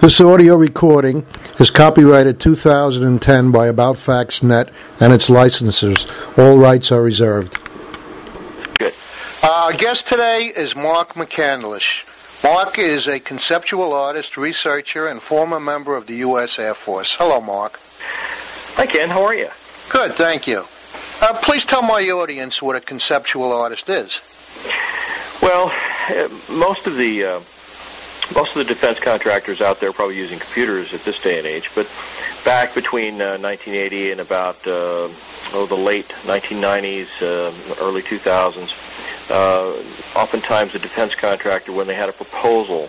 This audio recording is copyrighted 2010 by AboutFacts.net and its licensors. All rights are reserved. Good. Our guest today is Mark McCandlish. Mark is a conceptual artist, researcher, and former member of the U.S. Air Force. Hello, Mark. Hi, Ken. How are you? Good, thank you. Please tell my audience what a conceptual artist is. Well, most of the defense contractors out there are probably using computers at this day and age, but back between 1980 and about the late 1990s, early 2000s, oftentimes a defense contractor, when they had a proposal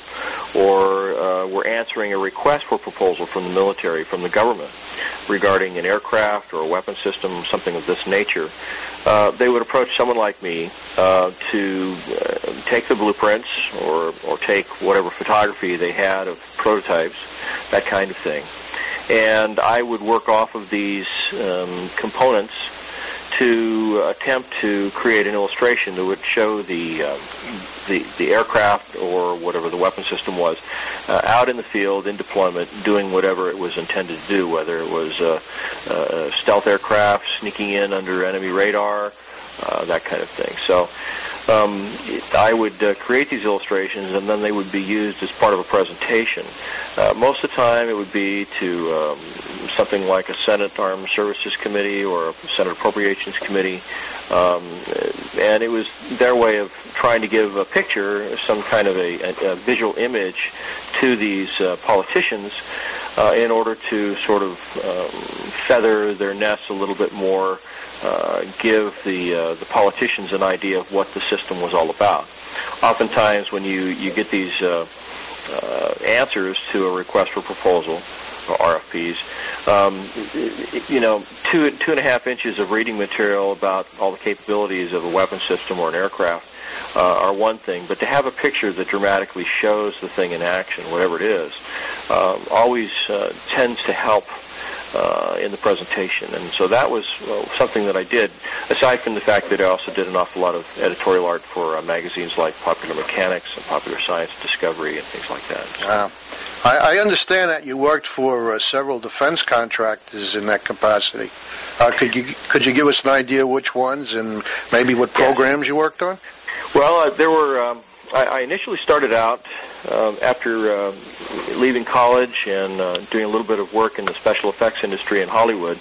or were answering a request for proposal from the military, from the government, regarding an aircraft or a weapon system, something of this nature, they would approach someone like me to take the blueprints or take whatever photography they had of prototypes, that kind of thing. And I would work off of these components to attempt to create an illustration that would show the aircraft or whatever the weapon system was out in the field, in deployment, doing whatever it was intended to do, whether it was stealth aircraft sneaking in under enemy radar, that kind of thing. So I would create these illustrations, and then they would be used as part of a presentation. Most of the time it would be to something like a Senate Armed Services Committee or a Senate Appropriations Committee, and it was their way of trying to give a picture, some kind of a visual image to these politicians in order to sort of feather their nests a little bit more, give the politicians an idea of what the system was all about. Oftentimes when you get these answers to a request for proposal, or RFPs, 2.5 inches of reading material about all the capabilities of a weapon system or an aircraft are one thing, but to have a picture that dramatically shows the thing in action, whatever it is, always tends to help in the presentation. And so that was something that I did, aside from the fact that I also did an awful lot of editorial art for magazines like Popular Mechanics and Popular Science Discovery and things like that. Wow. I understand that you worked for several defense contractors in that capacity. Could you give us an idea which ones and maybe what programs you worked on? Well, there were. I initially started out after leaving college and doing a little bit of work in the special effects industry in Hollywood.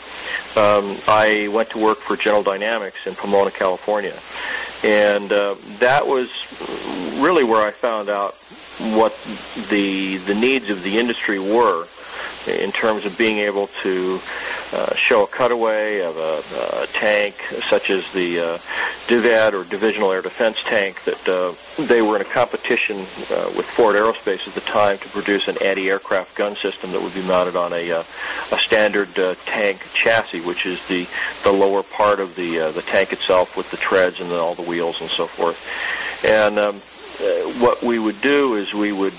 I went to work for General Dynamics in Pomona, California, and that was really where I found out what the needs of the industry were in terms of being able to show a cutaway of a tank such as the DIVAD or Divisional Air Defense tank that they were in a competition with Ford Aerospace at the time to produce an anti-aircraft gun system that would be mounted on a standard tank chassis, which is the lower part of the tank itself with the treads and all the wheels and so forth. And what we would do is we would,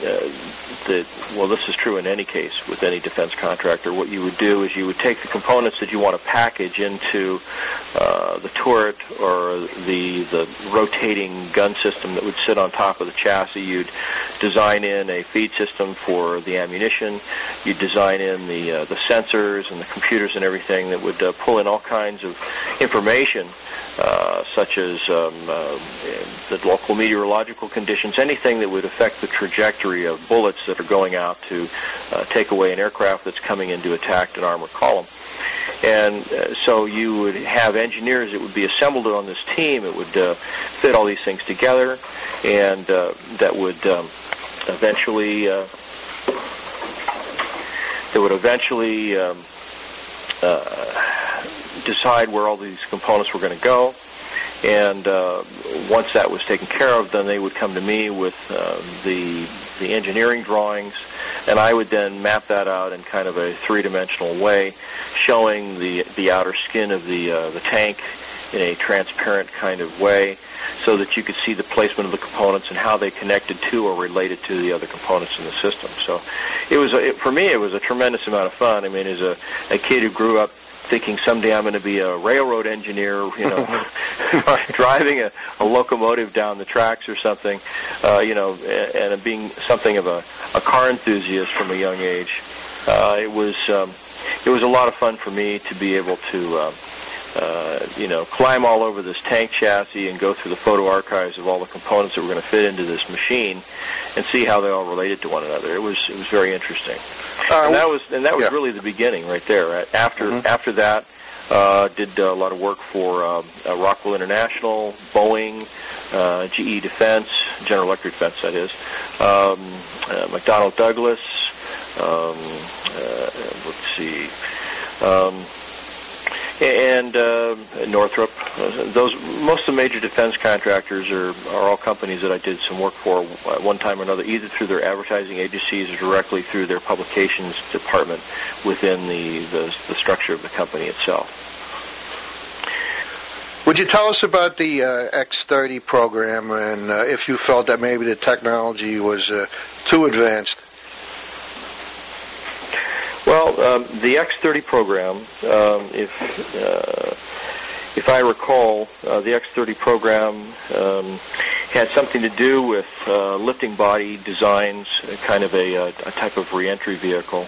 this is true in any case with any defense contractor, what you would do is you would take the components that you want to package into the turret or the rotating gun system that would sit on top of the chassis. You'd design in a feed system for the ammunition. You'd design in the sensors and the computers and everything that would pull in all kinds of information, such as the local meteorological conditions, anything that would affect the trajectory of bullets that are going out to take away an aircraft that's coming in to attack an armored column. And so you would have engineers that would be assembled on this team. It would fit all these things together, and that would eventually decide where all these components were going to go. And once that was taken care of, then they would come to me with the engineering drawings, and I would then map that out in kind of a three-dimensional way, showing the outer skin of the tank a transparent kind of way, so that you could see the placement of the components and how they connected to or related to the other components in the system. So for me, it was a tremendous amount of fun. I mean, as a kid who grew up thinking someday I'm going to be a railroad engineer, driving a locomotive down the tracks or something, and being something of a car enthusiast from a young age. It was a lot of fun for me to be able to climb all over this tank chassis and go through the photo archives of all the components that were going to fit into this machine and see how they all related to one another. It was very interesting. And that was really the beginning right there. After that, did a lot of work for Rockwell International, Boeing, GE Defense, General Electric Defense, that is, McDonnell Douglas. Let's see. And Northrop. Most of the major defense contractors are all companies that I did some work for at one time or another, either through their advertising agencies or directly through their publications department within the structure of the company itself. Would you tell us about the X-30 program and if you felt that maybe the technology was too advanced? Well, the X-30 program, if I recall, the X-30 program had something to do with lifting body designs, kind of a type of reentry vehicle.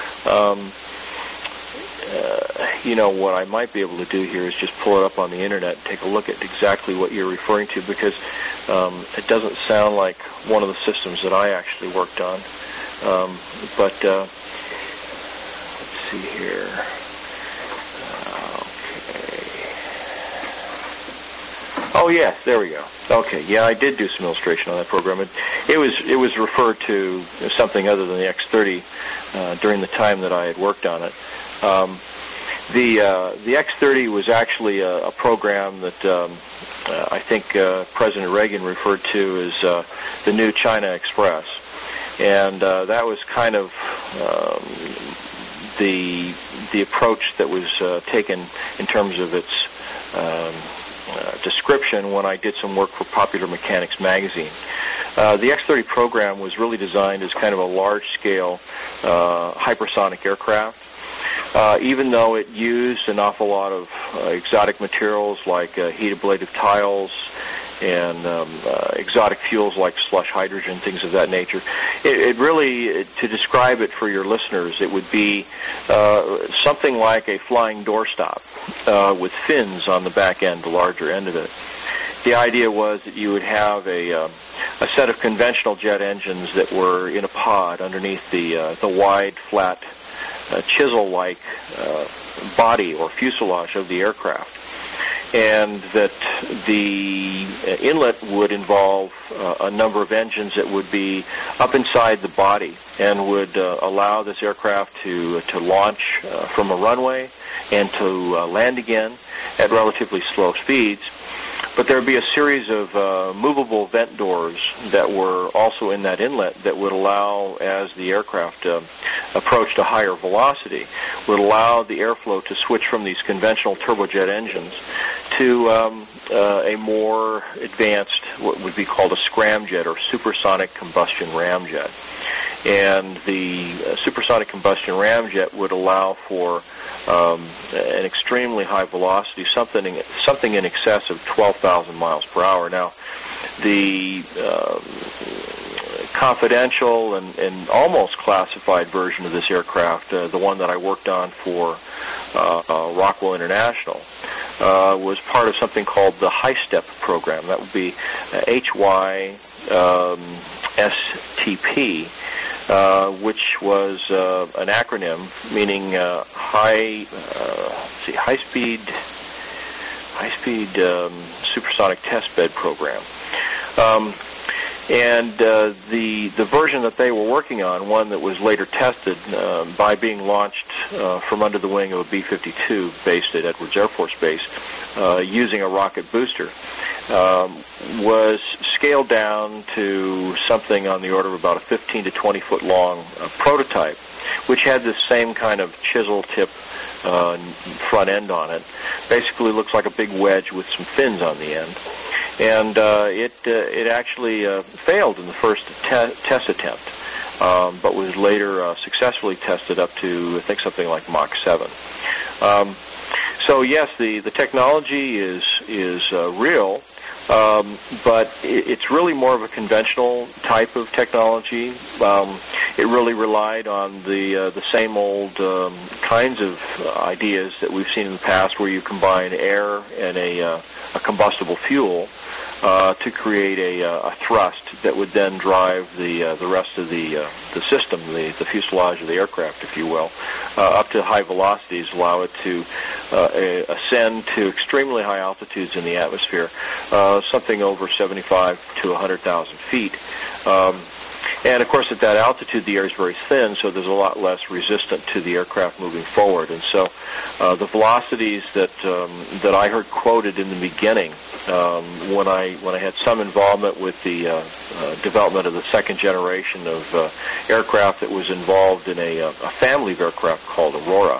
What I might be able to do here is just pull it up on the internet and take a look at exactly what you're referring to, because it doesn't sound like one of the systems that I actually worked on. But let's see here. Okay. Oh yes, there we go. Okay, yeah, I did do some illustration on that program. It was referred to as something other than the X-30 during the time that I had worked on it. The X-30 was actually a program that I think President Reagan referred to as the new China Express, and that was kind of the approach that was taken in terms of its description when I did some work for Popular Mechanics magazine. The X-30 program was really designed as kind of a large-scale hypersonic aircraft. Even though it used an awful lot of exotic materials like heat ablative tiles and exotic fuels like slush hydrogen, things of that nature, it really, to describe it for your listeners, it would be something like a flying doorstop with fins on the back end, the larger end of it. The idea was that you would have a set of conventional jet engines that were in a pod underneath the wide, flat, chisel-like body or fuselage of the aircraft, and that the inlet would involve a number of engines that would be up inside the body and would allow this aircraft to launch from a runway and to land again at relatively slow speeds. But there would be a series of movable vent doors that were also in that inlet that would allow, as the aircraft approached a higher velocity, would allow the airflow to switch from these conventional turbojet engines to a more advanced, what would be called a scramjet or supersonic combustion ramjet. And the supersonic combustion ramjet would allow for an extremely high velocity, something in excess of 12,000 miles per hour. Now, the confidential and almost classified version of this aircraft, the one that I worked on for Rockwell International, was part of something called the HISTEP program. That would be HYSTP. Which was an acronym meaning high speed supersonic test bed program. And the version that they were working on, one that was later tested by being launched from under the wing of a B-52 based at Edwards Air Force Base using a rocket booster. was scaled down to something on the order of about a 15 to 20 foot long prototype, which had this same kind of chisel tip front end on it. Basically looks like a big wedge with some fins on the end. And it actually failed in the first test attempt, but was later successfully tested up to, I think, something like Mach 7. So yes, the technology is real, but it's really more of a conventional type of technology. It really relied on the same old kinds of ideas that we've seen in the past, where you combine air and a combustible fuel to create a thrust that would then drive the rest of the system, the fuselage of the aircraft, if you will, up to high velocities, allow it to ascend to extremely high altitudes in the atmosphere, something over 75 to 100,000 feet. And, of course, at that altitude, the air is very thin, so there's a lot less resistant to the aircraft moving forward. And so the velocities that I heard quoted in the beginning, when I had some involvement with the development of the second generation of aircraft that was involved in a family of aircraft called Aurora,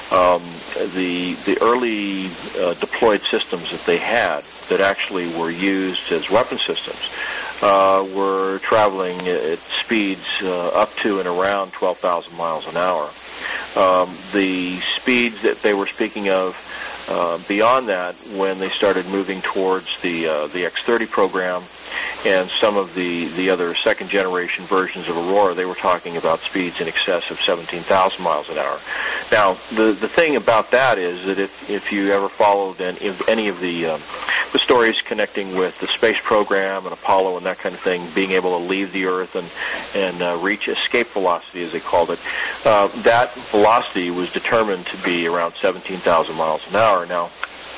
the early deployed systems that they had that actually were used as weapon systems were traveling at speeds up to and around 12,000 miles an hour. The speeds that they were speaking of beyond that, when they started moving towards the X-30 program and some of the other second-generation versions of Aurora, they were talking about speeds in excess of 17,000 miles an hour. Now, the thing about that is that if you ever followed any of the stories connecting with the space program and Apollo and that kind of thing, being able to leave the Earth and reach escape velocity, as they called it, that velocity was determined to be around 17,000 miles an hour. Now,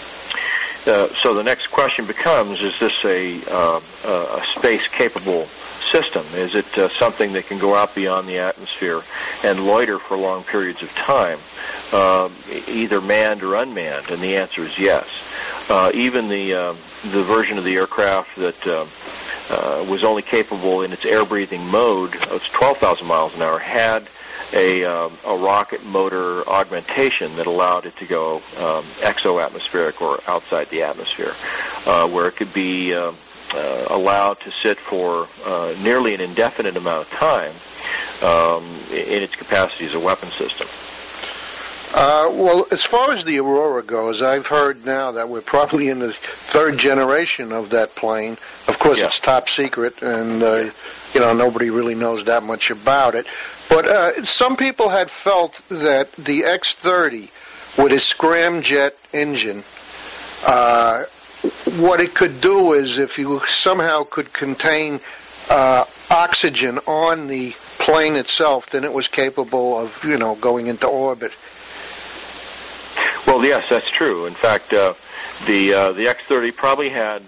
so the next question becomes: is this a space-capable system? Is it something that can go out beyond the atmosphere and loiter for long periods of time, either manned or unmanned? And the answer is yes. Even the version of the aircraft that was only capable in its air-breathing mode of 12,000 miles an hour had a rocket motor augmentation that allowed it to go exo-atmospheric, or outside the atmosphere, where it could be allowed to sit for nearly an indefinite amount of time in its capacity as a weapon system. Well, as far as the Aurora goes, I've heard now that we're probably in the third generation of that plane. Of course, It's top secret, and nobody really knows that much about it. But some people had felt that the X-30, with its scramjet engine, what it could do is, if you somehow could contain oxygen on the plane itself, then it was capable of, going into orbit. Well, yes, that's true. In fact, the X-30 probably had,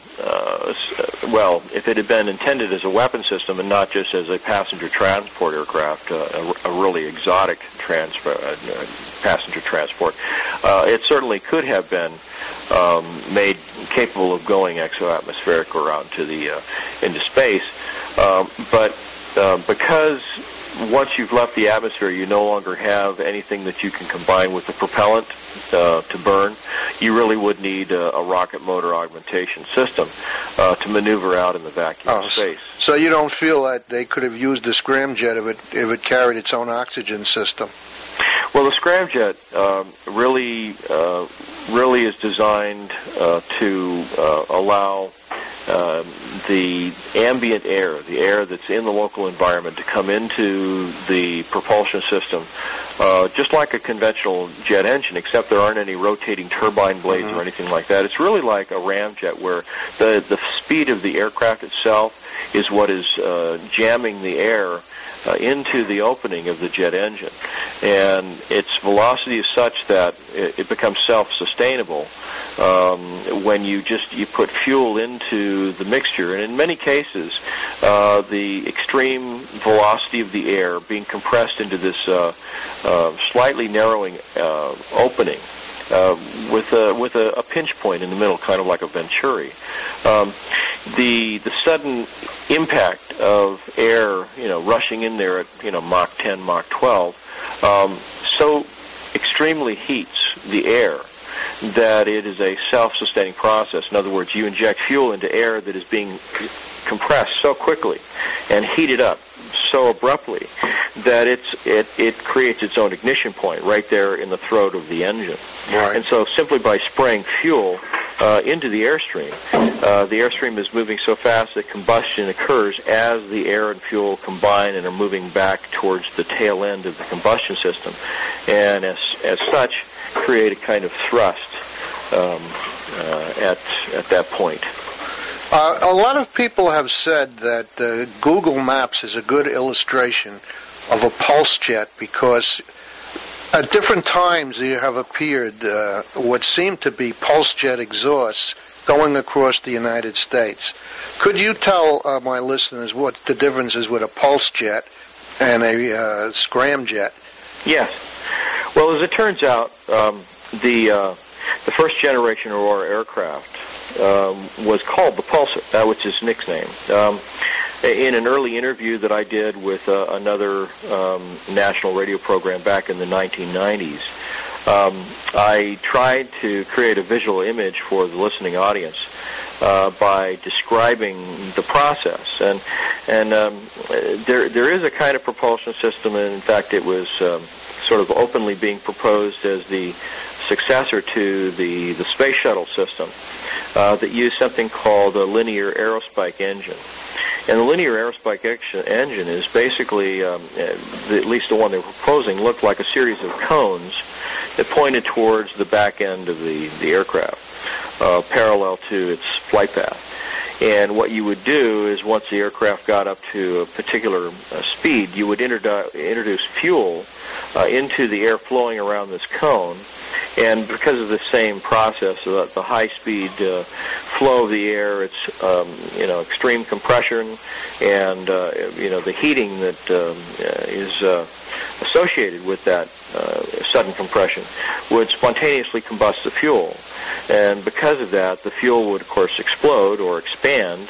if it had been intended as a weapon system and not just as a passenger transport aircraft, a really exotic passenger transport, it certainly could have been made capable of going exo-atmospheric or out into space. But because once you've left the atmosphere, you no longer have anything that you can combine with the propellant to burn. You really would need a rocket motor augmentation system to maneuver out in the vacuum of space. So you don't feel that they could have used the scramjet if it carried its own oxygen system? Well, the scramjet really is designed to allow the ambient air, the air that's in the local environment, to come into the propulsion system, just like a conventional jet engine, except there aren't any rotating turbine blades or anything like that. It's really like a ramjet, where the speed of the aircraft itself is what is jamming the air into the opening of the jet engine. And its velocity is such that it becomes self-sustainable when you put fuel into the mixture. And in many cases, the extreme velocity of the air being compressed into this slightly narrowing opening with a pinch point in the middle, kind of like a venturi. The sudden impact of air, rushing in there at Mach 10, Mach 12, so extremely heats the air that it is a self-sustaining process. In other words, you inject fuel into air that is being compressed so quickly and heated up so abruptly that it creates its own ignition point right there in the throat of the engine. Right. And so simply by spraying fuel into the airstream is moving so fast that combustion occurs as the air and fuel combine and are moving back towards the tail end of the combustion system, and as such create a kind of thrust at that point. A lot of people have said that Google Maps is a good illustration of a pulse jet because at different times there have appeared what seem to be pulse jet exhausts going across the United States. Could you tell my listeners what the difference is with a pulse jet and a scramjet? Yes. Well, as it turns out, the first generation Aurora aircraft was called the Pulsar. That was his nickname. In an early interview that I did with another national radio program back in the 1990s, I tried to create a visual image for the listening audience by describing the process. And there is a kind of propulsion system, and in fact it was sort of openly being proposed as the successor to the space shuttle system that used something called a linear aerospike engine. And the linear aerospike engine is basically, at least the one they were proposing, looked like a series of cones that pointed towards the back end of the aircraft, parallel to its flight path. And what you would do is once the aircraft got up to a particular speed, you would introduce fuel into the air flowing around this cone. And because of the same process, the high-speed flow of the air, it's extreme compression, and the heating that is associated with that sudden compression would spontaneously combust the fuel. And because of that, the fuel would, of course, explode or expand,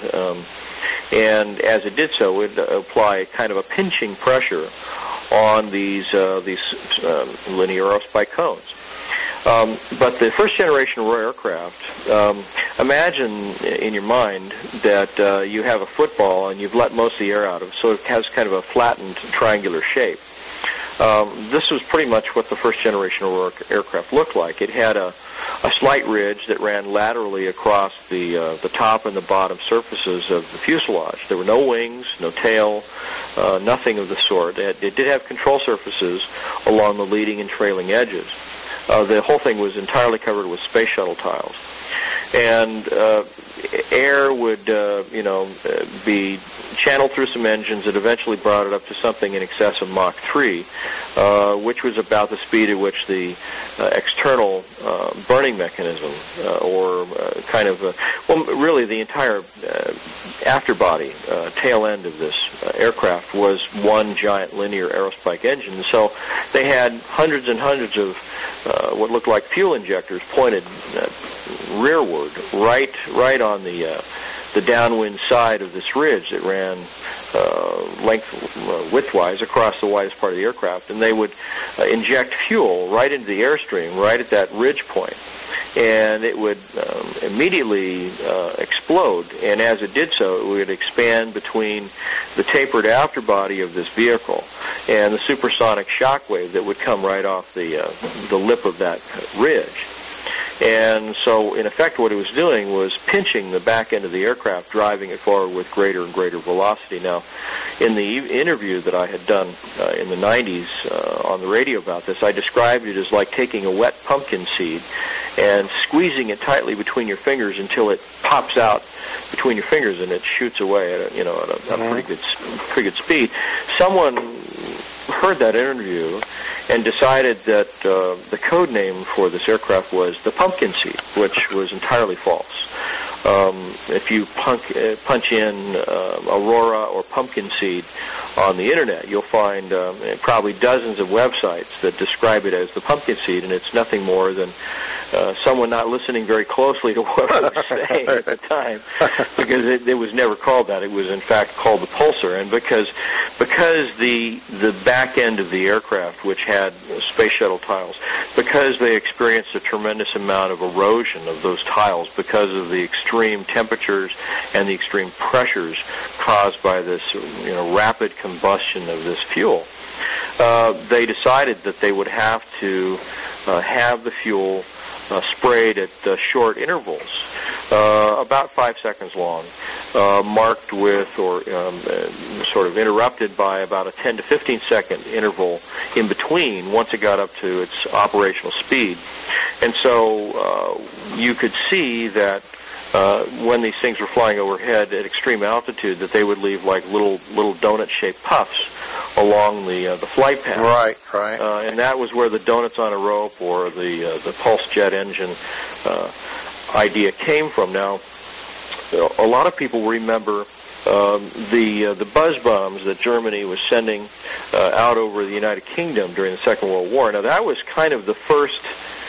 and as it did so, it would apply kind of a pinching pressure on these linear aerospike cones. But the first generation Aurora aircraft, imagine in your mind that you have a football and you've let most of the air out of it, so it has kind of a flattened triangular shape. This was pretty much what the first generation Aurora aircraft looked like. It had a slight ridge that ran laterally across the top and the bottom surfaces of the fuselage. There were no wings, no tail, nothing of the sort. It did have control surfaces along the leading and trailing edges. The whole thing was entirely covered with space shuttle tiles. And air would, be channeled through some engines that eventually brought it up to something in excess of Mach 3, which was about the speed at which the external burning mechanism, or really the entire afterbody, tail end of this aircraft was one giant linear aerospike engine. So they had hundreds and hundreds of what looked like fuel injectors pointed rearward, right on the downwind side of this ridge that ran widthwise across the widest part of the aircraft, and they would inject fuel right into the airstream, right at that ridge point, and it would immediately explode. And as it did so, it would expand between the tapered afterbody of this vehicle and the supersonic shock wave that would come right off the lip of that ridge. And so, in effect, what it was doing was pinching the back end of the aircraft, driving it forward with greater and greater velocity. Now, in the interview that I had done in the 90s on the radio about this, I described it as like taking a wet pumpkin seed and squeezing it tightly between your fingers until it pops out between your fingers and it shoots away at a pretty good speed. Someone heard that interview and decided that the code name for this aircraft was the pumpkin seed, which was entirely false. If you punch in Aurora or pumpkin seed on the internet, you'll find probably dozens of websites that describe it as the pumpkin seed, and it's nothing more than someone not listening very closely to what I was saying at the time, because it was never called that. It was in fact called the pulsar, and because the back end of the aircraft, which had space shuttle tiles, because they experienced a tremendous amount of erosion of those tiles because of the extreme temperatures and the extreme pressures caused by this rapid combustion of this fuel, they decided that they would have to have the fuel sprayed at short intervals, about 5 seconds long, marked with or sort of interrupted by about a 10 to 15 second interval in between once it got up to its operational speed. And so you could see that when these things were flying overhead at extreme altitude, that they would leave like little donut-shaped puffs along the flight path. Right. And that was where the donuts on a rope or the pulse jet engine idea came from. Now, a lot of people remember the buzz bombs that Germany was sending out over the United Kingdom during the Second World War. Now, that was kind of the first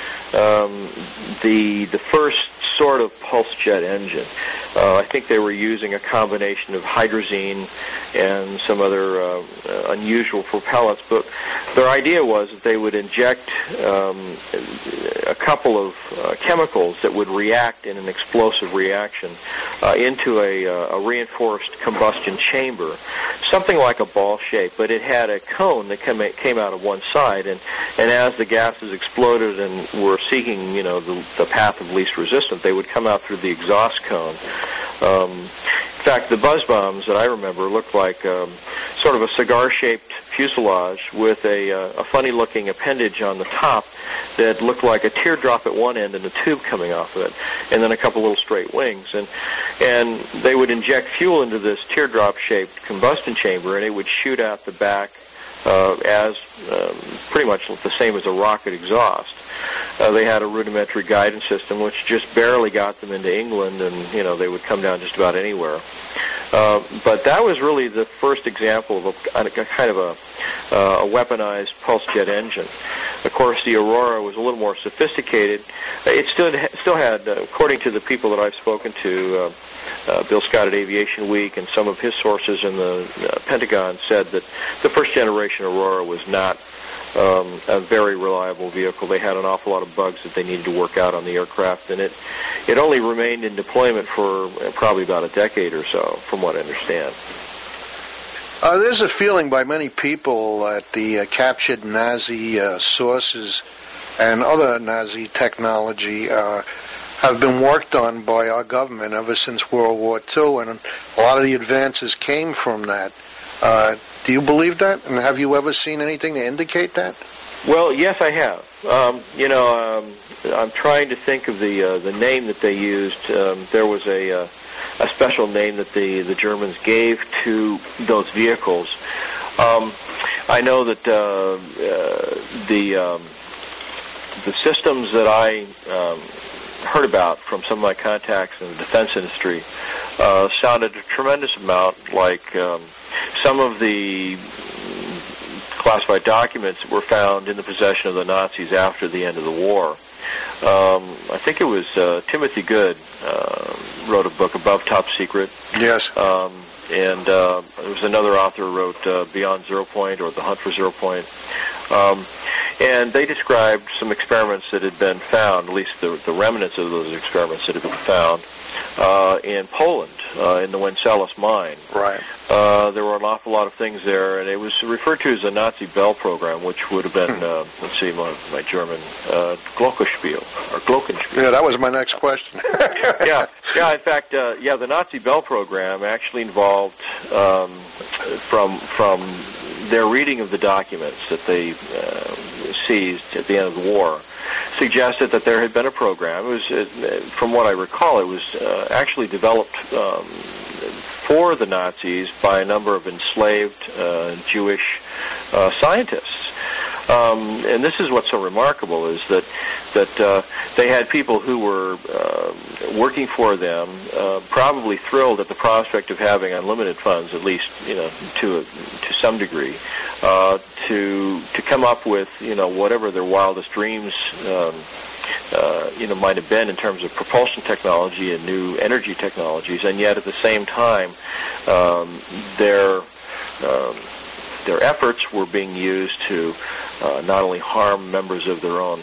sort of pulse jet engine. I think they were using a combination of hydrazine and some other unusual propellants, but their idea was that they would inject a couple of chemicals that would react in an explosive reaction into a reinforced combustion chamber, something like a ball shape, but it had a cone that came out of one side, and as the gases exploded and were seeking, the path of least resistance, they would come out through the exhaust cone. In fact, the buzz bombs that I remember looked like sort of a cigar-shaped fuselage with a funny-looking appendage on the top that looked like a teardrop at one end and a tube coming off of it, and then a couple little straight wings. And they would inject fuel into this teardrop-shaped combustion chamber, and it would shoot out the back as pretty much the same as a rocket exhaust. They had a rudimentary guidance system which just barely got them into England, and they would come down just about anywhere. But that was really the first example of a kind of a weaponized pulse jet engine. Of course, the Aurora was a little more sophisticated. It still had, according to the people that I've spoken to, Bill Scott at Aviation Week and some of his sources in the Pentagon said that the first generation Aurora was not a very reliable vehicle. They had an awful lot of bugs that they needed to work out on the aircraft, and it only remained in deployment for probably about a decade or so, from what I understand. There's a feeling by many people that the captured Nazi sources and other Nazi technology have been worked on by our government ever since World War II, and a lot of the advances came from that. Do you believe that? And have you ever seen anything to indicate that? Well, yes, I have. I'm trying to think of the name that they used. There was a special name that the Germans gave to those vehicles. I know that the systems that I heard about from some of my contacts in the defense industry sounded a tremendous amount like some of the classified documents that were found in the possession of the Nazis after the end of the war. I think it was Timothy Good wrote a book, Above Top Secret. Yes. And there was another author who wrote Beyond Zero Point, or The Hunt for Zero Point. And they described some experiments that had been found, at least the remnants of those experiments that had been found, in Poland, in the Wenceslaus mine. Right. There were an awful lot of things there, and it was referred to as the Nazi Bell program, which would have been, let's see, my German, Glockenspiel, or Glockenspiel. Yeah, that was my next question. Yeah, in fact, the Nazi Bell program actually involved, from their reading of the documents that they seized at the end of the war, suggested that there had been a program. It was, from what I recall, it was actually developed for the Nazis by a number of enslaved Jewish scientists. And this is what's so remarkable, is that they had people who were working for them, probably thrilled at the prospect of having unlimited funds, at least to some degree, to come up with whatever their wildest dreams might have been in terms of propulsion technology and new energy technologies, and yet at the same time, their efforts were being used to not only harm members of their own,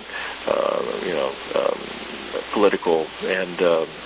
political and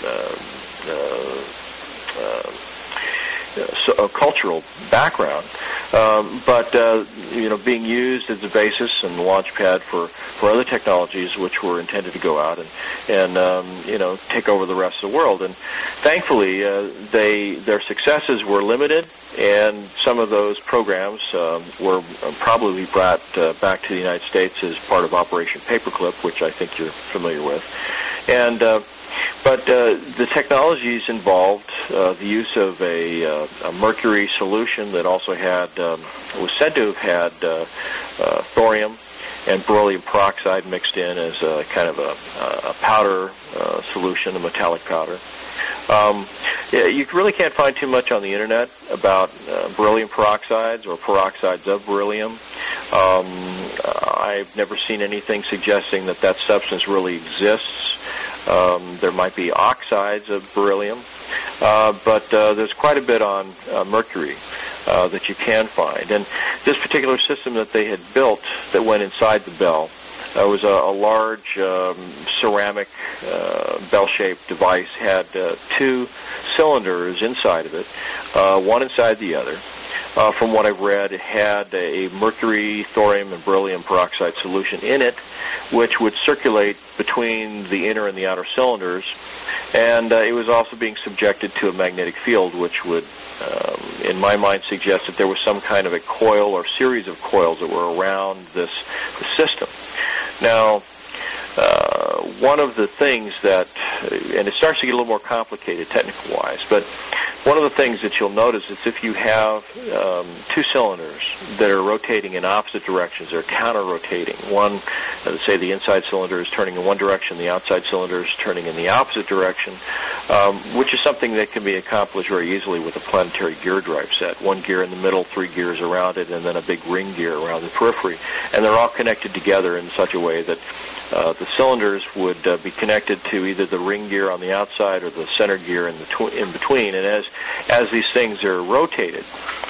cultural background, but being used as a basis and launch pad for other technologies which were intended to go out and take over the rest of the world. And thankfully, their successes were limited, and some of those programs were probably brought back to the United States as part of Operation Paperclip, which I think you're familiar with. And but the technologies involved the use of a mercury solution that also was said to have had thorium and beryllium peroxide mixed in as a kind of a powder solution, a metallic powder. You really can't find too much on the internet about beryllium peroxides or peroxides of beryllium. I've never seen anything suggesting that substance really exists. There might be oxides of beryllium, but there's quite a bit on mercury that you can find. And this particular system that they had built that went inside the bell was a large ceramic bell-shaped device, had two cylinders inside of it, one inside the other. From what I've read, it had a mercury, thorium, and beryllium peroxide solution in it, which would circulate between the inner and the outer cylinders, and it was also being subjected to a magnetic field, which would, in my mind, suggest that there was some kind of a coil or series of coils that were around the system. Now, one of the things that, and it starts to get a little more complicated technical-wise, but one of the things that you'll notice is if you have two cylinders that are rotating in opposite directions, they're counter-rotating. One, let's say the inside cylinder is turning in one direction, the outside cylinder is turning in the opposite direction, which is something that can be accomplished very easily with a planetary gear drive set. One gear in the middle, three gears around it, and then a big ring gear around the periphery. And they're all connected together in such a way that the cylinders would be connected to either the ring gear on the outside or the center gear in between. And as these things are rotated,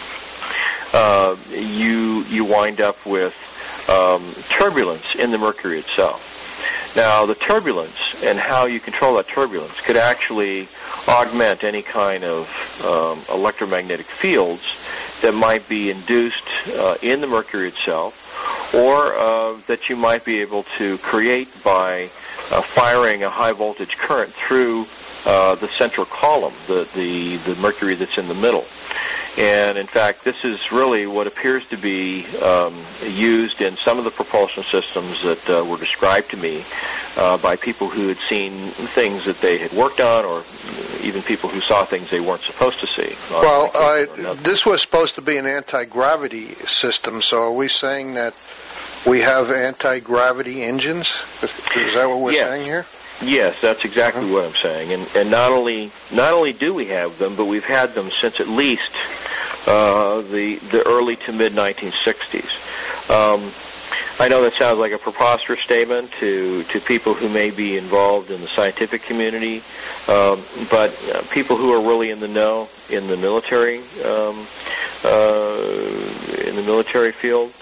you wind up with turbulence in the mercury itself. Now, the turbulence and how you control that turbulence could actually augment any kind of electromagnetic fields that might be induced in the mercury itself, or that you might be able to create by firing a high voltage current through the central column, the mercury that's in the middle. And in fact, this is really what appears to be used in some of the propulsion systems that were described to me by people who had seen things that they had worked on, or even people who saw things they weren't supposed to see. Well, this was supposed to be an anti-gravity system, so are we saying that we have anti-gravity engines? Is that what we're saying here? Yes, that's exactly what I'm saying. And not only do we have them, but we've had them since at least the early to mid 1960s. I know that sounds like a preposterous statement to people who may be involved in the scientific community, but people who are really in the know in the military field,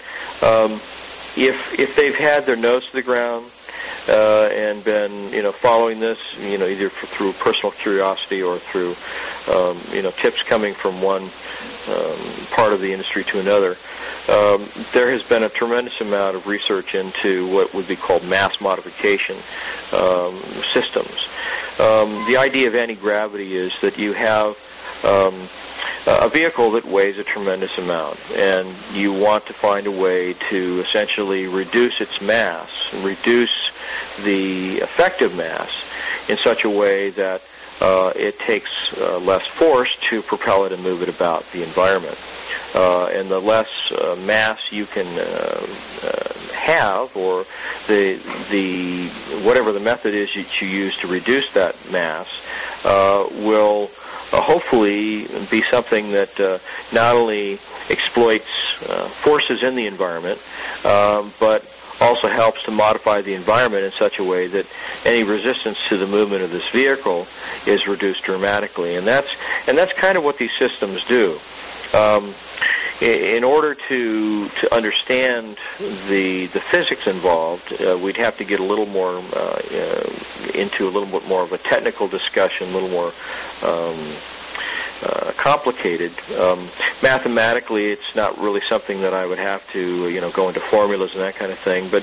if they've had their nose to the ground and been following this, either through personal curiosity or through tips coming from one part of the industry to another, there has been a tremendous amount of research into what would be called mass modification systems. The idea of anti-gravity is that you have a vehicle that weighs a tremendous amount, and you want to find a way to essentially reduce its mass, reduce the effective mass in such a way that it takes less force to propel it and move it about the environment. And the less mass you can have, or the whatever the method is that you use to reduce that mass, will hopefully be something that not only exploits forces in the environment, but also helps to modify the environment in such a way that any resistance to the movement of this vehicle is reduced dramatically. And that's kind of what these systems do. In order to understand the physics involved, we'd have to get a little more into a little bit more of a technical discussion, a little more complicated. Mathematically, it's not really something that I would have to go into formulas and that kind of thing. But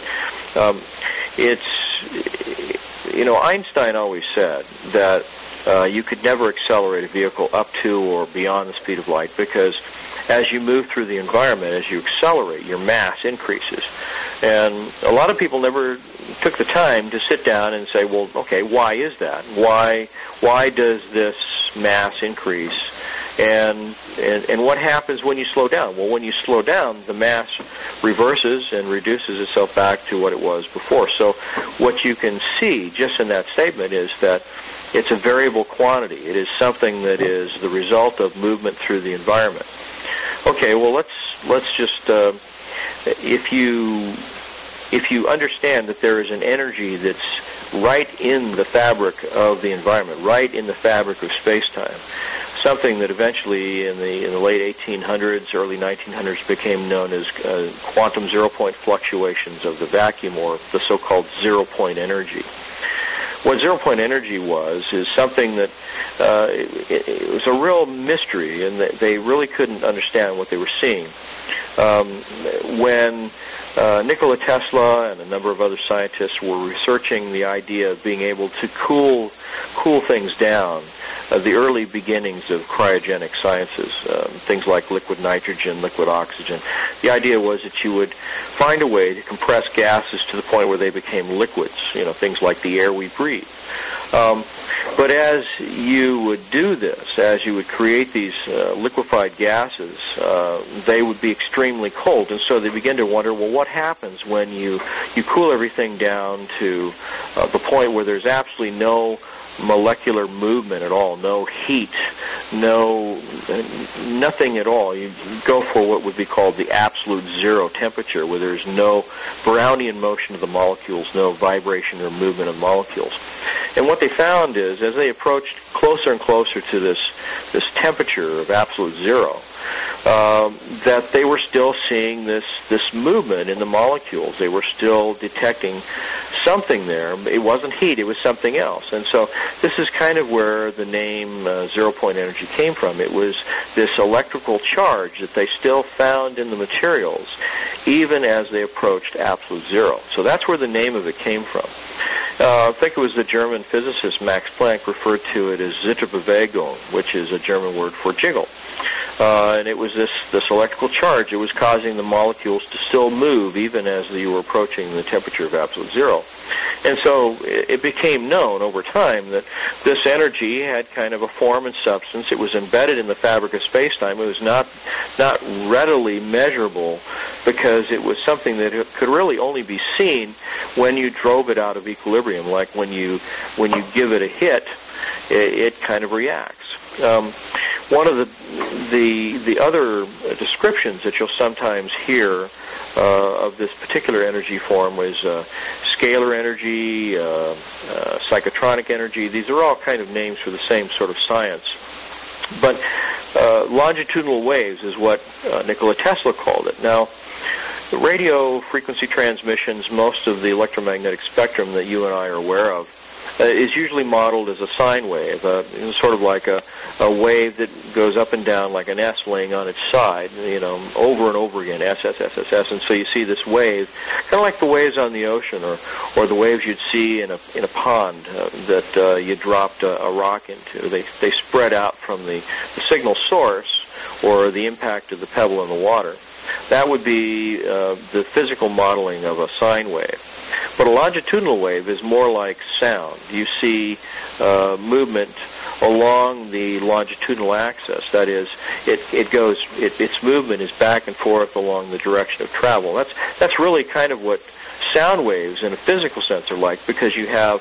Einstein always said that you could never accelerate a vehicle up to or beyond the speed of light, because as you move through the environment, as you accelerate, your mass increases. And a lot of people never took the time to sit down and say, well, okay, why is that? Why does this mass increase? And what happens when you slow down? Well, when you slow down, the mass reverses and reduces itself back to what it was before. So what you can see just in that statement is that it's a variable quantity. It is something that is the result of movement through the environment. Okay, well, let's just if you understand that there is an energy that's right in the fabric of the environment, right in the fabric of space-time, something that eventually in the late 1800s, early 1900s became known as quantum zero-point fluctuations of the vacuum, or the so-called zero-point energy. What zero-point energy is something that it was a real mystery, and they really couldn't understand what they were seeing. When Nikola Tesla and a number of other scientists were researching the idea of being able to cool things down, the early beginnings of cryogenic sciences, things like liquid nitrogen, liquid oxygen. The idea was that you would find a way to compress gases to the point where they became liquids, things like the air we breathe. But as you would do this, as you would create these liquefied gases, they would be extremely cold. And so they begin to wonder, well, what happens when you cool everything down to the point where there's absolutely no molecular movement at all, no heat, nothing at all. You go for what would be called the absolute zero temperature, where there's no Brownian motion of the molecules, no vibration or movement of molecules. And what they found is, as they approached closer and closer to this temperature of absolute zero, that they were still seeing this movement in the molecules. They were still detecting something there. It wasn't heat, it was something else. And so this is kind of where the name zero-point energy came from. It was this electrical charge that they still found in the materials, even as they approached absolute zero. So that's where the name of it came from. I think it was the German physicist Max Planck referred to it as Zitterbewegung, which is a German word for jiggle. And it was this electrical charge that was causing the molecules to still move even as you were approaching the temperature of absolute zero. And so it became known over time that this energy had kind of a form and substance. It was embedded in the fabric of space-time. It was not readily measurable, because it was something that could really only be seen when you drove it out of equilibrium. Like when you give it a hit, it kind of reacts. One of the other descriptions that you'll sometimes hear of this particular energy form was scalar energy, psychotronic energy. These are all kind of names for the same sort of science. But longitudinal waves is what Nikola Tesla called it. Now, the radio frequency transmissions, most of the electromagnetic spectrum that you and I are aware of, is usually modeled as a sine wave, sort of like a wave that goes up and down like an S laying on its side, over and over again, S, S, S, S, S. And so you see this wave, kind of like the waves on the ocean, or the waves you'd see in a pond that you dropped a rock into. They spread out from the signal source, or the impact of the pebble in the water. That would be the physical modeling of a sine wave. But a longitudinal wave is more like sound. You see movement along the longitudinal axis. That is, its movement is back and forth along the direction of travel. That's really kind of what sound waves in a physical sense are like, because you have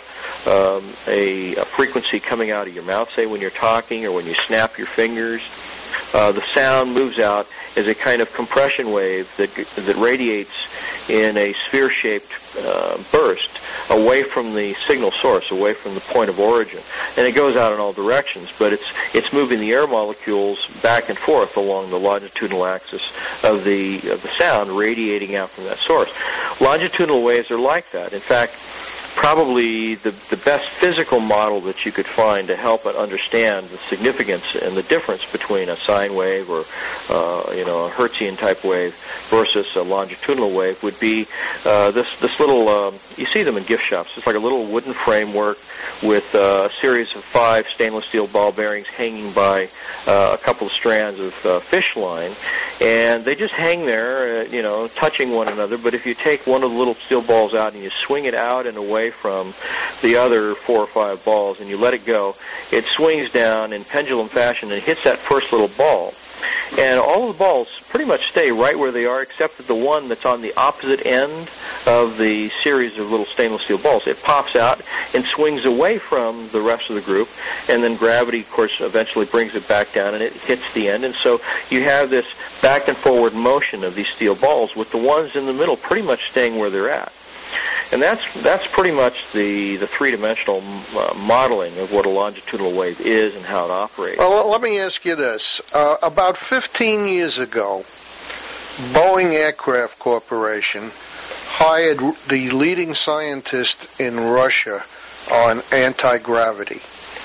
a frequency coming out of your mouth, say when you're talking or when you snap your fingers. The sound moves out as a kind of compression wave that radiates in a sphere-shaped burst away from the signal source, away from the point of origin, and it goes out in all directions. But it's moving the air molecules back and forth along the longitudinal axis of the sound, radiating out from that source. Longitudinal waves are like that. In fact, probably the best physical model that you could find to help understand the significance and the difference between a sine wave or a Hertzian type wave versus a longitudinal wave would be this little, you see them in gift shops. It's like a little wooden framework with a series of 5 stainless steel ball bearings hanging by a couple of strands of fish line, and they just hang there, touching one another. But if you take one of the little steel balls out and you swing it out and away from the other 4 or 5 balls and you let it go, it swings down in pendulum fashion and hits that first little ball. And all of the balls pretty much stay right where they are, except that the one that's on the opposite end of the series of little stainless steel balls, it pops out and swings away from the rest of the group, and then gravity, of course, eventually brings it back down and it hits the end. And so you have this back and forward motion of these steel balls with the ones in the middle pretty much staying where they're at. And that's pretty much the three-dimensional modeling of what a longitudinal wave is and how it operates. Well, let me ask you this. About 15 years ago, Boeing Aircraft Corporation hired the leading scientist in Russia on anti-gravity.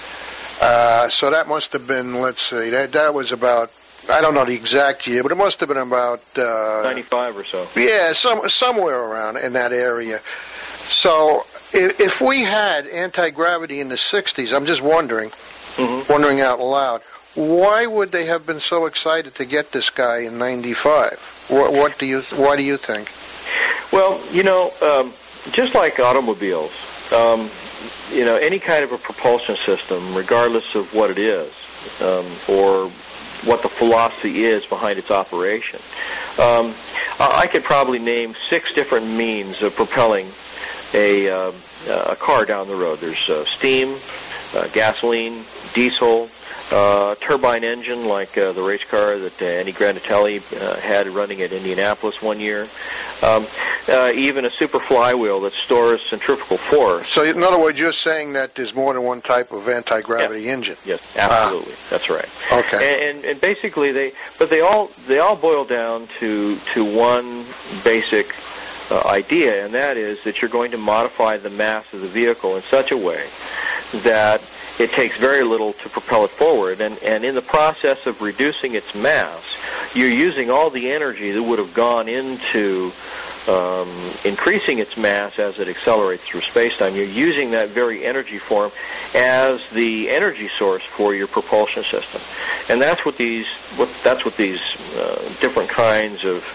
So that must have been, let's see, that was about, I don't know the exact year, but it must have been about 95 or so. Yeah, somewhere around in that area. So if we had anti-gravity in the 60s, I'm just wondering out loud, why would they have been so excited to get this guy in 95? Why do you think? Well, just like automobiles, any kind of a propulsion system, regardless of what it is, or what the philosophy is behind its operation. I could probably name 6 different means of propelling a car down the road. There's steam, gasoline, diesel, turbine engine like the race car that Andy Granatelli had running at Indianapolis one year. Even a super flywheel that stores centrifugal force. So in other words, you're saying that there's more than one type of anti-gravity engine? Yes, absolutely. That's right. Okay. And basically they all boil down to one basic idea, and that is that you're going to modify the mass of the vehicle in such a way that it takes very little to propel it forward, and in the process of reducing its mass, you're using all the energy that would have gone into increasing its mass as it accelerates through space-time. You're using that very energy form as the energy source for your propulsion system, and that's what these different kinds of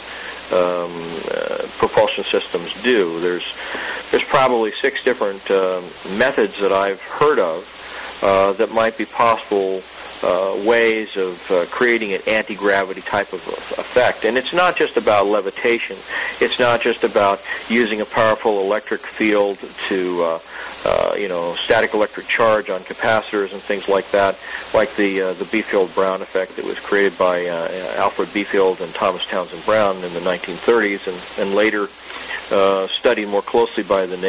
propulsion systems do. There's probably 6 different methods that I've heard of that might be possible ways of creating an anti-gravity type of effect. And it's not just about levitation. It's not just about using a powerful electric field to static electric charge on capacitors and things like that, like the Biefeld-Brown effect that was created by Alfred Biefeld and Thomas Townsend Brown in the 1930s, and later studied more closely by the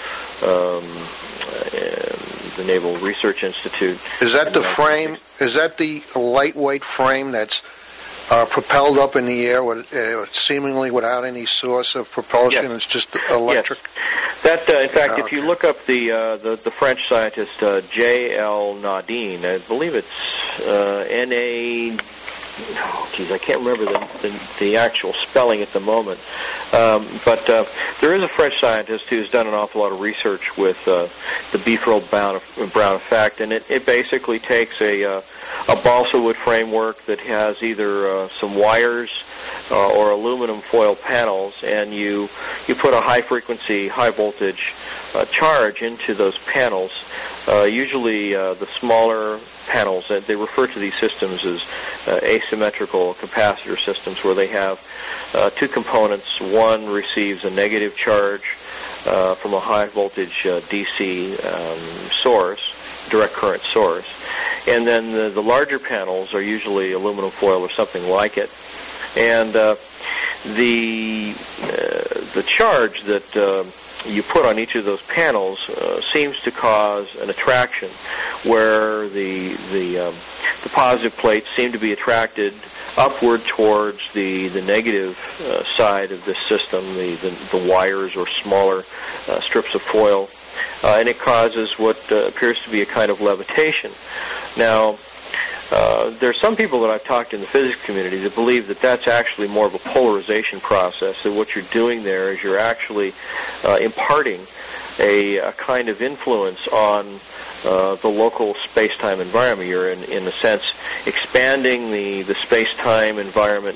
Naval Research Institute. Is that the frame? Is that the lightweight frame that's propelled up in the air with, seemingly without any source of propulsion? Yes. It's just electric? Yes. That, in fact, if you look up the French scientist J.L. Nadine, I believe it's N.A. I can't remember the actual spelling at the moment. But there is a French scientist who's done an awful lot of research with the Biefeld-Brown effect, and it basically takes a balsa wood framework that has either some wires or aluminum foil panels, and you put a high-frequency, high-voltage charge into those panels. Usually the smaller panels, they refer to these systems as asymmetrical capacitor systems, where they have 2 components. One receives a negative charge from a high-voltage DC source, direct current source. And then the larger panels are usually aluminum foil or something like it. And the the charge that you put on each of those panels seems to cause an attraction, where the positive plates seem to be attracted upward towards the negative side of this system, the wires or smaller strips of foil, and it causes what appears to be a kind of levitation. Now, there are some people that I've talked in the physics community that believe that that's actually more of a polarization process, that what you're doing there is you're actually imparting a kind of influence on the local space-time environment. You're, in a sense, expanding the space-time environment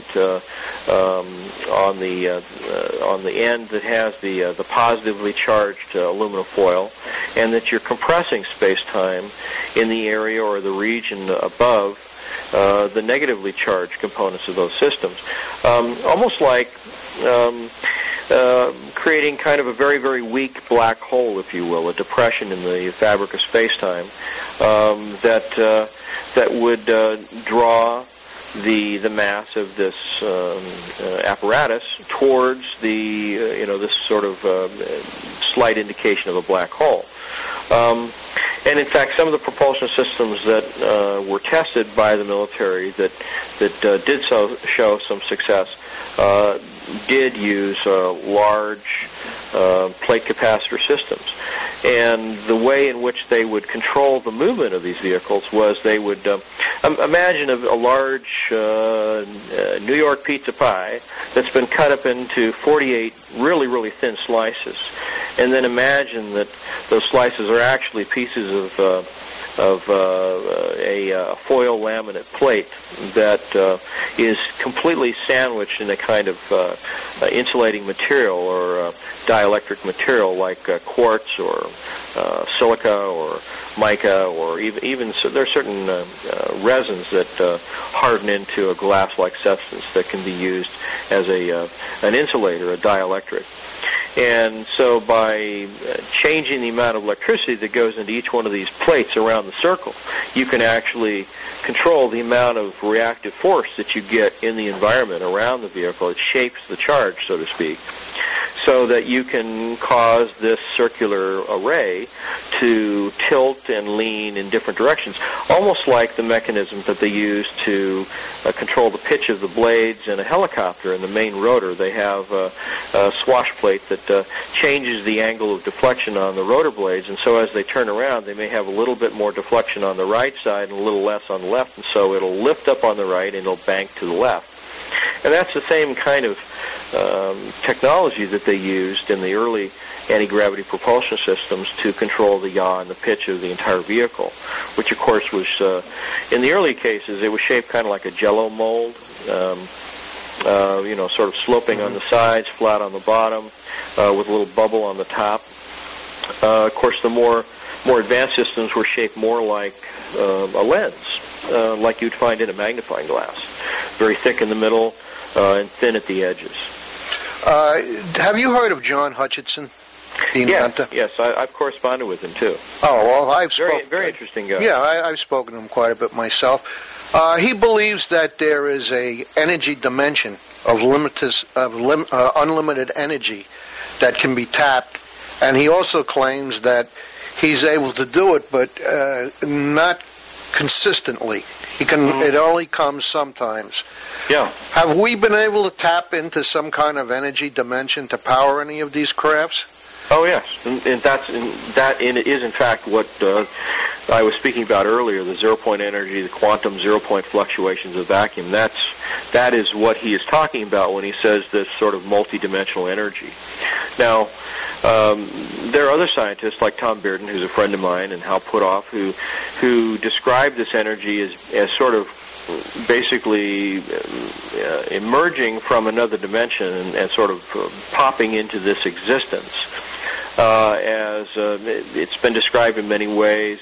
on the end that has the positively charged aluminum foil, and that you're compressing space-time in the area or the region above the negatively charged components of those systems. Almost like creating kind of a very, very weak black hole, if you will, a depression in the fabric of space-time that would draw the mass of this apparatus towards this sort of slight indication of a black hole. And in fact, some of the propulsion systems that were tested by the military that did show some success did use large plate capacitor systems. And the way in which they would control the movement of these vehicles was they would imagine a large New York pizza pie that's been cut up into 48 really, really thin slices. And then imagine that those slices are actually pieces of a foil laminate plate that is completely sandwiched in a kind of insulating material or dielectric material like quartz or silica or mica, or even so there are certain resins that harden into a glass-like substance that can be used as an insulator, a dielectric. And so by changing the amount of electricity that goes into each one of these plates around the circle, you can actually control the amount of reactive force that you get in the environment around the vehicle. It shapes the charge, so to speak, so that you can cause this circular array to tilt and lean in different directions, almost like the mechanism that they use to control the pitch of the blades in a helicopter. In the main rotor, they have a swash plate that changes the angle of deflection on the rotor blades, and so as they turn around, they may have a little bit more deflection on the right side and a little less on the left, and so it'll lift up on the right and it'll bank to the left. And that's the same kind of technology that they used in the early anti-gravity propulsion systems to control the yaw and the pitch of the entire vehicle, which of course was, in the early cases, it was shaped kind of like a Jell-O mold, sort of sloping on the sides, flat on the bottom, with a little bubble on the top. Of course, the more advanced systems were shaped more like a lens, like you'd find in a magnifying glass, very thick in the middle and thin at the edges. Have you heard of John Hutchinson? Yes, I've corresponded with him too. Oh, well, very interesting guy. Yeah, I've spoken to him quite a bit myself. He believes that there is a energy dimension of unlimited energy that can be tapped, and he also claims that he's able to do it, but not consistently. It only comes sometimes. Yeah. Have we been able to tap into some kind of energy dimension to power any of these crafts? Oh yes, and that is in fact what I was speaking about earlier. The zero-point energy, the quantum zero-point fluctuations of vacuum. That is what he is talking about when he says this sort of multidimensional energy. Now, there are other scientists like Tom Bearden, who's a friend of mine, and Hal Puthoff, who describe this energy as sort of basically emerging from another dimension and sort of popping into this existence. As it's been described in many ways,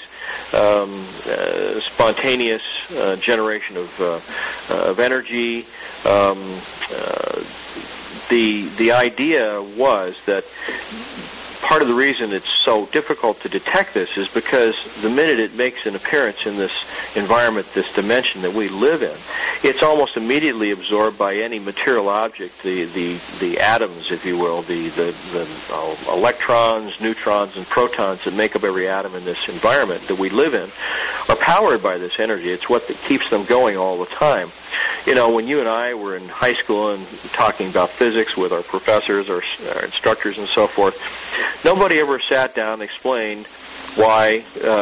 spontaneous generation of energy. The idea was that part of the reason it's so difficult to detect this is because the minute it makes an appearance in this environment, this dimension that we live in, it's almost immediately absorbed by any material object, the atoms, if you will, the electrons, neutrons, and protons that make up every atom in this environment that we live in are powered by this energy. It's what keeps them going all the time. You know, when you and I were in high school and talking about physics with our professors, our instructors, and so forth, nobody ever sat down and explained why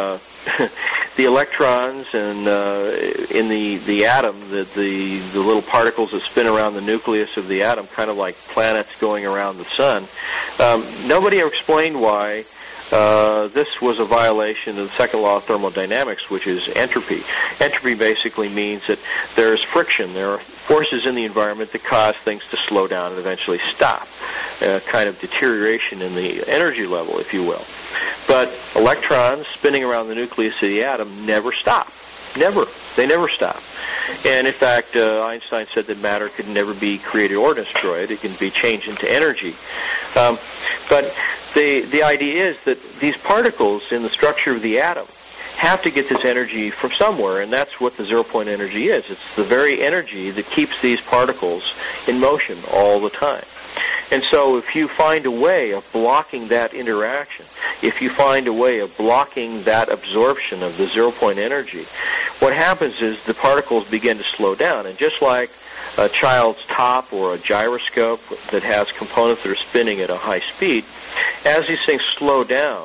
the electrons and in the atom, the little particles that spin around the nucleus of the atom, kind of like planets going around the sun, nobody ever explained why this was a violation of the second law of thermodynamics, which is entropy. Entropy basically means that there's friction. There are forces in the environment that cause things to slow down and eventually stop. Kind of deterioration in the energy level, if you will. But electrons spinning around the nucleus of the atom never stop. Never. They never stop. And in fact, Einstein said that matter could never be created or destroyed. It can be changed into energy. But the idea is that these particles in the structure of the atom have to get this energy from somewhere, and that's what the zero-point energy is. It's the very energy that keeps these particles in motion all the time. And so if you find a way of blocking that interaction, if you find a way of blocking that absorption of the zero-point energy, what happens is the particles begin to slow down. And just like a child's top or a gyroscope that has components that are spinning at a high speed, as these things slow down,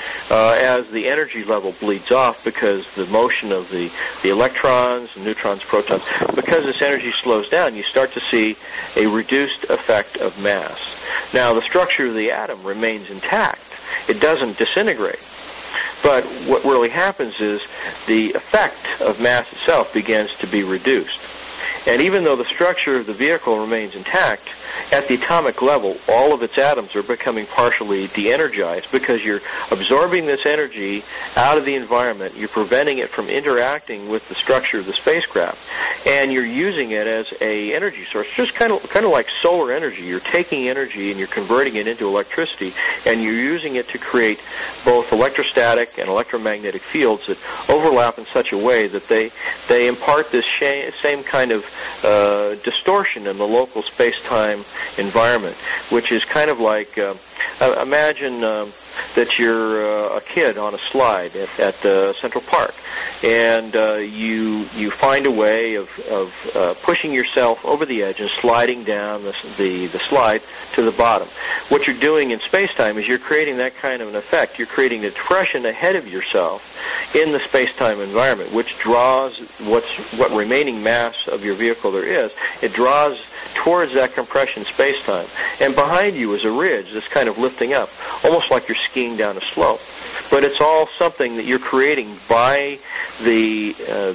as the energy level bleeds off because the motion of the electrons, neutrons, protons, because this energy slows down, you start to see a reduced effect of mass. Now, the structure of the atom remains intact. It doesn't disintegrate. But what really happens is the effect of mass itself begins to be reduced. And even though the structure of the vehicle remains intact, at the atomic level, all of its atoms are becoming partially de-energized because you're absorbing this energy out of the environment, you're preventing it from interacting with the structure of the spacecraft, and you're using it as a energy source, just kind of like solar energy. You're taking energy and you're converting it into electricity, and you're using it to create both electrostatic and electromagnetic fields that overlap in such a way that they impart this same kind of distortion in the local space-time environment, which is kind of like, imagine that you're a kid on a slide at Central Park, and you find a way of pushing yourself over the edge and sliding down the slide to the bottom. What you're doing in space-time is you're creating that kind of an effect. You're creating a depression ahead of yourself in the space-time environment, which draws what remaining mass of your vehicle there is. It draws towards that compression space-time. And behind you is a ridge that's kind of lifting up, almost like you're skiing down a slope. But it's all something that you're creating by the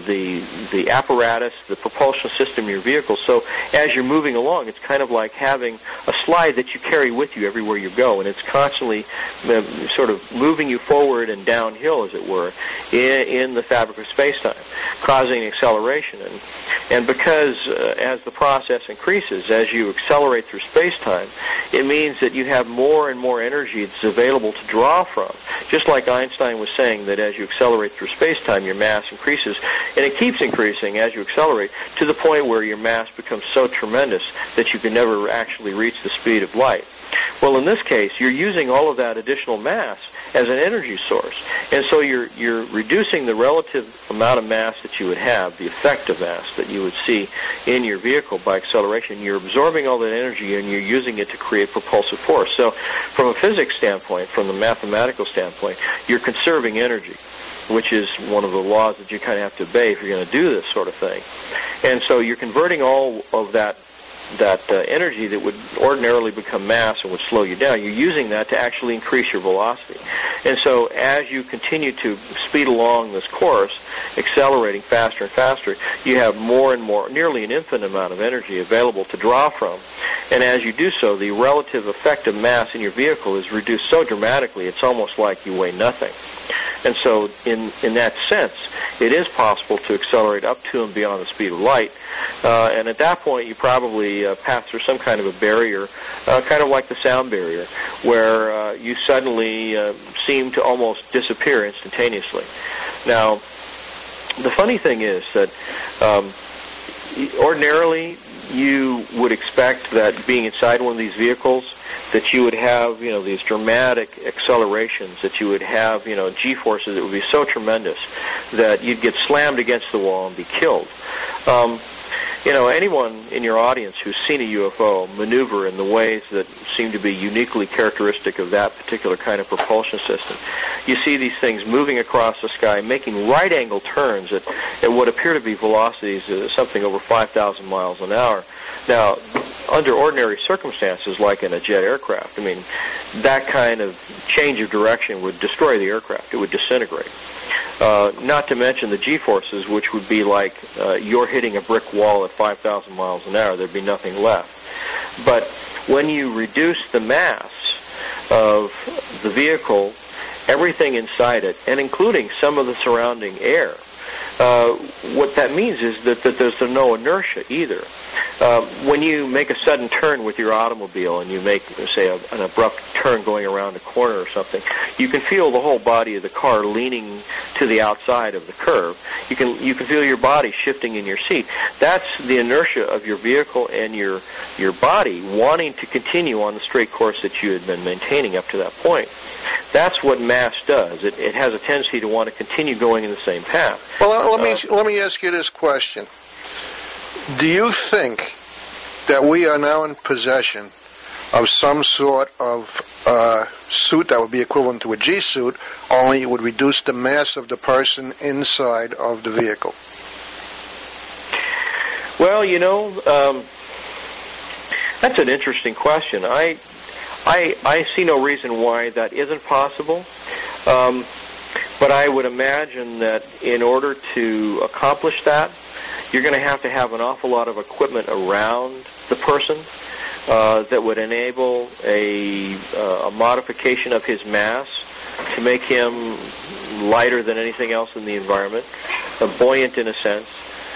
apparatus, the propulsion system in your vehicle. So as you're moving along, it's kind of like having a slide that you carry with you everywhere you go, and it's constantly sort of moving you forward and downhill, as it were, in the fabric of space-time, causing acceleration. And because as the process increases, as you accelerate through space-time, it means that you have more and more energy that's available to draw from. Just like Einstein was saying that as you accelerate through space-time, your mass increases, and it keeps increasing as you accelerate to the point where your mass becomes so tremendous that you can never actually reach the speed of light. Well, in this case, you're using all of that additional mass as an energy source. And so you're reducing the relative amount of mass that you would have, the effective mass that you would see in your vehicle by acceleration. You're absorbing all that energy and you're using it to create propulsive force. So from a physics standpoint, from the mathematical standpoint, you're conserving energy, which is one of the laws that you kind of have to obey if you're going to do this sort of thing. And so you're converting all of that energy that would ordinarily become mass and would slow you down, you're using that to actually increase your velocity. And so as you continue to speed along this course, accelerating faster and faster, you have more and more, nearly an infinite amount of energy available to draw from. And as you do so, the relative effective mass in your vehicle is reduced so dramatically, it's almost like you weigh nothing. And so in that sense, it is possible to accelerate up to and beyond the speed of light. And at that point, you probably pass through some kind of a barrier, kind of like the sound barrier, where you suddenly seem to almost disappear instantaneously. Now, the funny thing is that ordinarily you would expect that being inside one of these vehicles that you would have, these dramatic accelerations, that you would have, G-forces that would be so tremendous that you'd get slammed against the wall and be killed. Anyone in your audience who's seen a UFO maneuver in the ways that seem to be uniquely characteristic of that particular kind of propulsion system, you see these things moving across the sky, making right-angle turns at what appear to be velocities something over 5,000 miles an hour. Now, under ordinary circumstances, like in a jet aircraft, that kind of change of direction would destroy the aircraft. It would disintegrate. Not to mention the G-forces, which would be like you're hitting a brick wall at 5,000 miles an hour. There'd be nothing left. But when you reduce the mass of the vehicle, everything inside it, and including some of the surrounding air, what that means is that there's no inertia either. When you make a sudden turn with your automobile and you make, say, an abrupt turn going around a corner or something, you can feel the whole body of the car leaning to the outside of the curve. You can feel your body shifting in your seat. That's the inertia of your vehicle and your body wanting to continue on the straight course that you had been maintaining up to that point. That's what mass does. It has a tendency to want to continue going in the same path. Well, let me ask you this question. Do you think that we are now in possession of some sort of suit that would be equivalent to a G-suit, only it would reduce the mass of the person inside of the vehicle? Well, that's an interesting question. I see no reason why that isn't possible. But I would imagine that in order to accomplish that, you're going to have an awful lot of equipment around the person that would enable a modification of his mass to make him lighter than anything else in the environment, buoyant in a sense.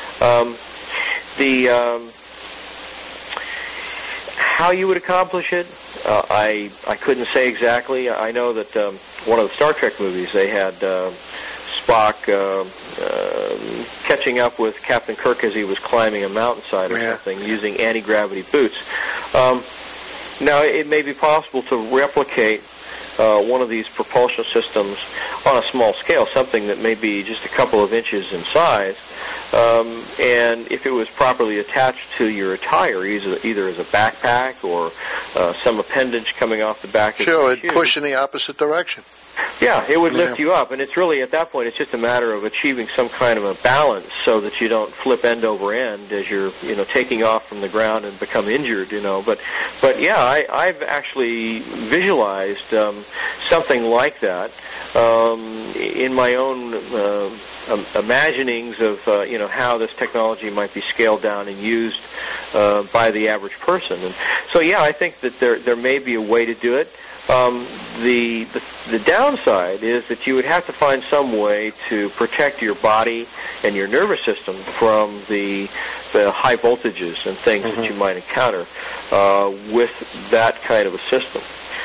How you would accomplish it, I couldn't say exactly. I know that one of the Star Trek movies, they had Spock catching up with Captain Kirk as he was climbing a mountainside or something, using anti-gravity boots. Now, it may be possible to replicate one of these propulsion systems on a small scale, something that may be just a couple of inches in size, and if it was properly attached to your attire, either as a backpack or some appendage coming off the back of your shoe. Sure, it'd push in the opposite direction. Yeah, it would lift you up, and it's really, at that point, it's just a matter of achieving some kind of a balance so that you don't flip end over end as you're, taking off from the ground and become injured, But yeah, I've actually visualized something like that in my own imaginings of, how this technology might be scaled down and used by the average person. And so, yeah, I think that there may be a way to do it. The downside is that you would have to find some way to protect your body and your nervous system from the high voltages and things that you might encounter with that kind of a system.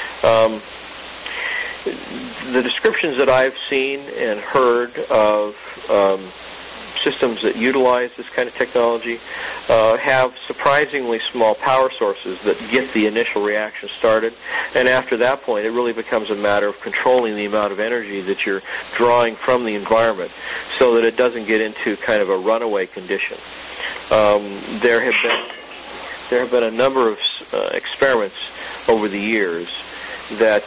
The descriptions that I've seen and heard of systems that utilize this kind of technology have surprisingly small power sources that get the initial reaction started, and after that point it really becomes a matter of controlling the amount of energy that you're drawing from the environment so that it doesn't get into kind of a runaway condition. There have been a number of experiments over the years that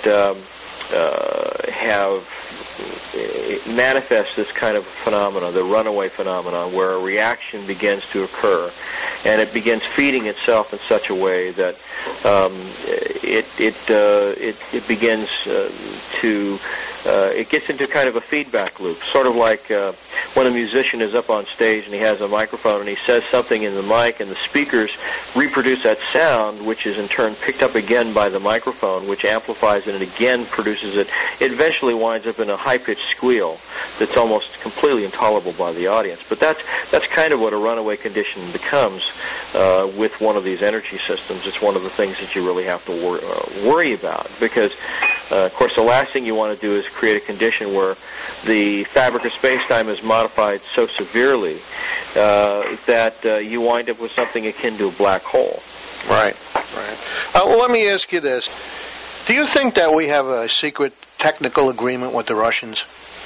have manifest this kind of phenomenon, the runaway phenomenon, where a reaction begins to occur, and it begins feeding itself in such a way that it begins to it gets into kind of a feedback loop, sort of like when a musician is up on stage and he has a microphone and he says something in the mic and the speakers reproduce that sound, which is in turn picked up again by the microphone, which amplifies it and again produces it. It eventually winds up in a high-pitched squeal that's almost completely intolerable by the audience. But that's kind of what a runaway condition becomes with one of these energy systems. It's one of the things that you really have to worry about because, of course, the last thing you want to do is create a condition where the fabric of space-time is modified so severely that you wind up with something akin to a black hole. Right. Well, let me ask you this. Do you think that we have a secret technical agreement with the Russians?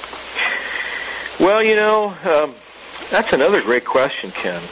Well, that's another great question, Ken.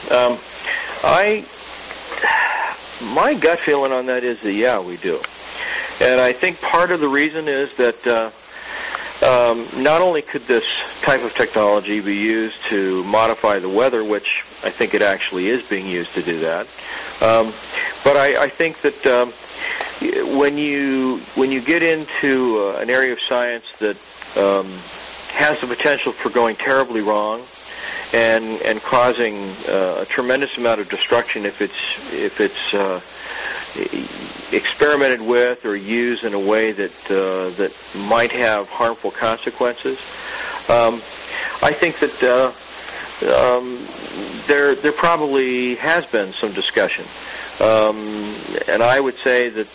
My gut feeling on that is that, yeah, we do. And I think part of the reason is that not only could this type of technology be used to modify the weather, which I think it actually is being used to do that, but I think that when you get into an area of science that has the potential for going terribly wrong and causing a tremendous amount of destruction if it's experimented with or used in a way that might have harmful consequences, I think that there probably has been some discussion, and I would say that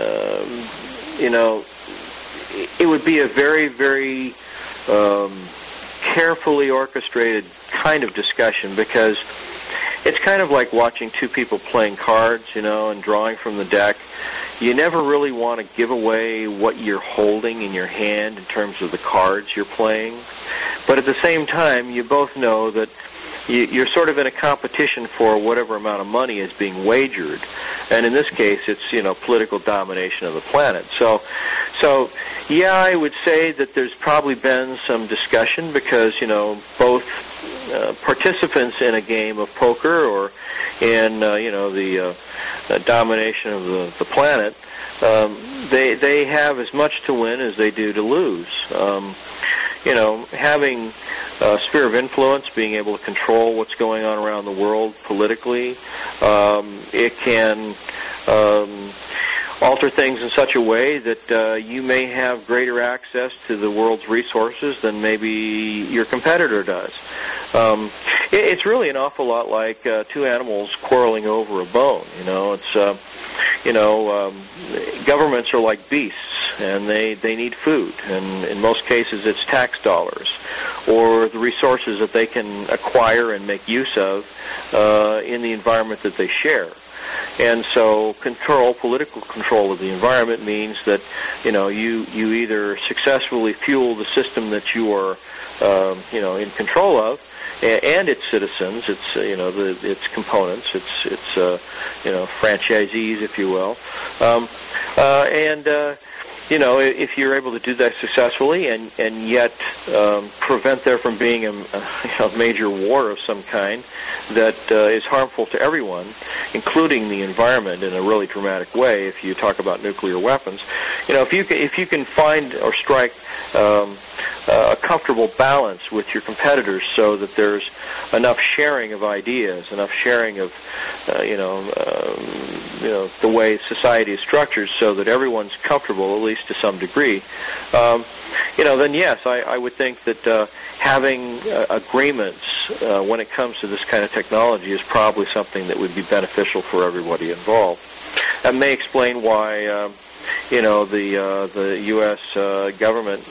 it would be a very, very carefully orchestrated kind of discussion because it's kind of like watching two people playing cards, and drawing from the deck. You never really want to give away what you're holding in your hand in terms of the cards you're playing. But at the same time, you both know that you're sort of in a competition for whatever amount of money is being wagered. And in this case, it's, political domination of the planet. So yeah, I would say that there's probably been some discussion because, both participants in a game of poker or in, the domination of the planet, they have as much to win as they do to lose. Having a sphere of influence, being able to control what's going on around the world politically, it can alter things in such a way that you may have greater access to the world's resources than maybe your competitor does. It's really an awful lot like two animals quarreling over a bone. Governments are like beasts, and they need food, and in most cases it's tax dollars or the resources that they can acquire and make use of in the environment that they share. And so political control of the environment means that, you either successfully fuel the system that you are, in control of, and its citizens, its its components, its franchisees, if you will, if you're able to do that successfully and yet prevent there from being a major war of some kind that is harmful to everyone, including the environment in a really dramatic way. If you talk about nuclear weapons, if you can find or strike a comfortable balance with your competitors so that there's enough sharing of ideas, enough sharing of the way society is structured so that everyone's comfortable, at least to some degree, then yes, I would think that having agreements when it comes to this kind of technology is probably something that would be beneficial for everybody involved. That may explain why, the U.S. government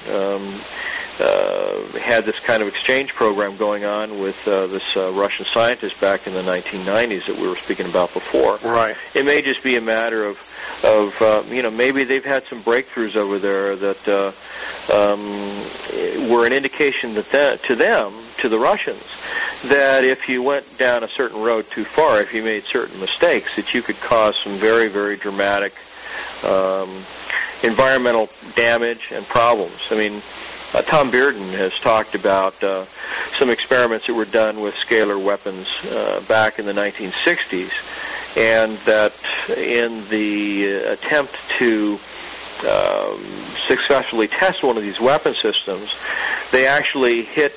had this kind of exchange program going on with this Russian scientist back in the 1990s that we were speaking about before. Right. It may just be a matter of maybe they've had some breakthroughs over there that were an indication that to the Russians, that if you went down a certain road too far, if you made certain mistakes, that you could cause some very, very dramatic environmental damage and problems. I mean, Tom Bearden has talked about some experiments that were done with scalar weapons back in the 1960s, and that in the attempt to successfully test one of these weapon systems, they actually hit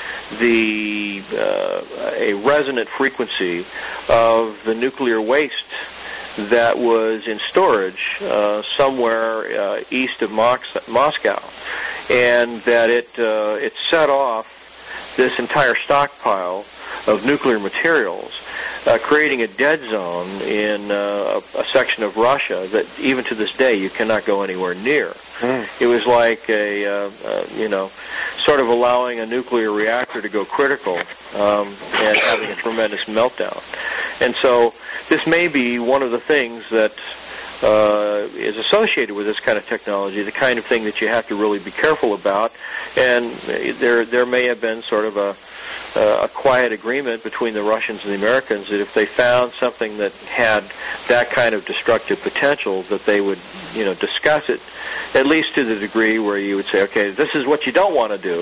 a resonant frequency of the nuclear waste that was in storage somewhere east of Moscow, and that it set off this entire stockpile of nuclear materials, creating a dead zone in a section of Russia that even to this day you cannot go anywhere near. It was like sort of allowing a nuclear reactor to go critical and having a tremendous meltdown. And so this may be one of the things that is associated with this kind of technology, the kind of thing that you have to really be careful about. And there may have been sort of a quiet agreement between the Russians and the Americans that if they found something that had that kind of destructive potential, that they would, discuss it, at least to the degree where you would say, okay, this is what you don't want to do,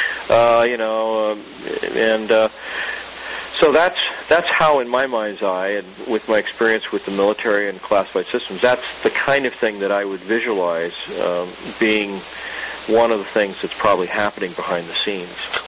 so that's how, in my mind's eye, and with my experience with the military and classified systems, that's the kind of thing that I would visualize being one of the things that's probably happening behind the scenes.